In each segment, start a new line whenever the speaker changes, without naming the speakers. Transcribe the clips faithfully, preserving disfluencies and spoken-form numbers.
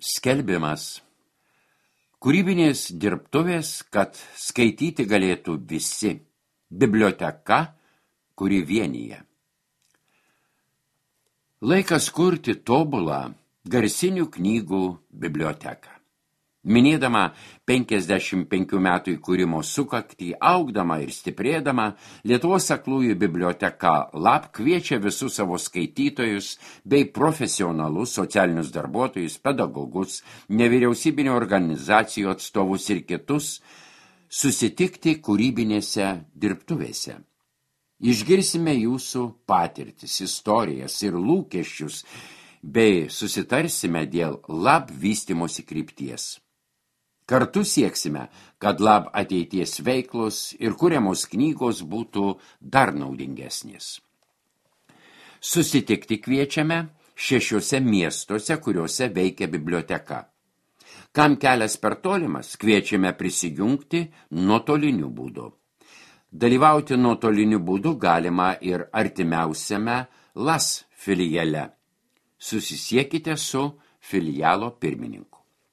Skelbimas. Kūrybinės dirbtuvės, kad skaityti galėtų visi. Biblioteka, kuri vienyje. Laikas kurti tobulą garsinių knygų biblioteką. Minėdama penkiasdešimt penkių metų įkūrimo sukaktį, augdama ir stiprėdama, Lietuvos aklųjų biblioteka Lab kviečia visus savo skaitytojus bei profesionalus, socialinius darbuotojus, pedagogus, nevyriausybinio organizacijų atstovus ir kitus susitikti kūrybinėse dirbtuvėse. Išgirsime jūsų patirtis, istorijas ir lūkesčius, bei susitarsime dėl Lab vystymosi krypties. Kartu sieksime, kad Lab ateities veiklos ir kuriamos knygos būtų dar naudingesnės. Susitikti kviečiame šešiuose miestuose, kuriuose veikia biblioteka. Kam kelias per tolimas, kviečiame prisijungti nuotoliniu būdu. Dalyvauti nuotoliniu būdu galima ir artimiausiame Las filiale. Susisiekite su filialo pirmininku.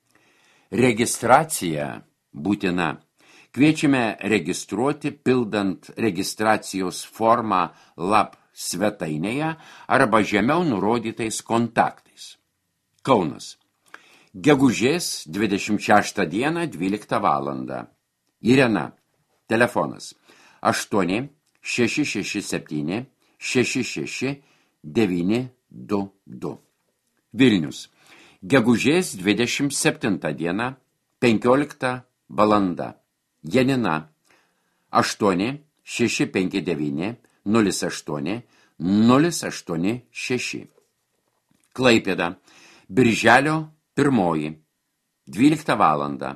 Registracija būtina. Kviečiame registruoti, pildant registracijos formą Lab svetainėje arba žemiau nurodytais kontaktais. Kaunas. Gegužės dvidešimt šeštą dieną dvyliktą valandą. Irena. Telefonas aštuoni šeši šeši septyni šeši šeši devyni du du. Vilnius. Gegužės dvidešimt septintą dieną, penkioliktą valanda. Janina. aštuoni šeši penki devyni nulis aštuoni nulis aštuoni šeši. Klaipėda. Birželio pirmoji. dvyliktą valandą.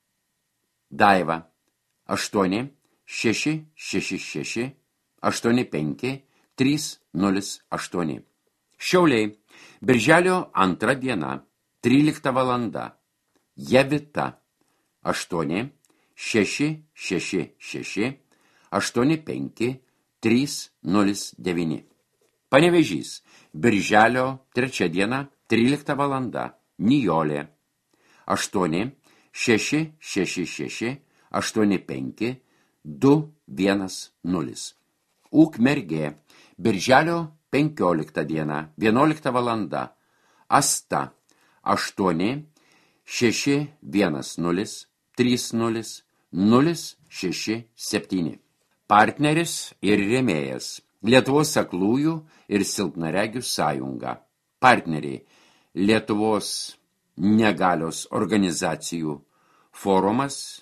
Daiva. aštuoni šeši šeši šeši aštuoni penki trys nulis aštuoni. Šiauliai. Birželio antrą diena. tryliktą valanda. Jevita. aštuoni šeši šeši šeši aštuoni penki trys nulis devyni. Panevėžys. Birželio trečią dieną. tryliktą valanda. Nijolė. aštuoni šeši šeši šeši aštuoni penki du vienas nulis. Ukmergė. Birželio penkioliktą dieną. vienuoliktą valanda. Asta. aštuoni šeši vienas nulis trys nulis nulis šeši septyni. Partneris ir rėmėjas. Lietuvos aklųjų ir silpnaregių sąjunga. Partneriai. Lietuvos negalios organizacijų forumas,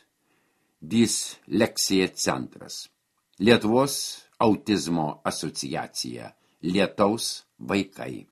Disleksija centras. Lietuvos autizmo asociacija. Lietaus vaikai.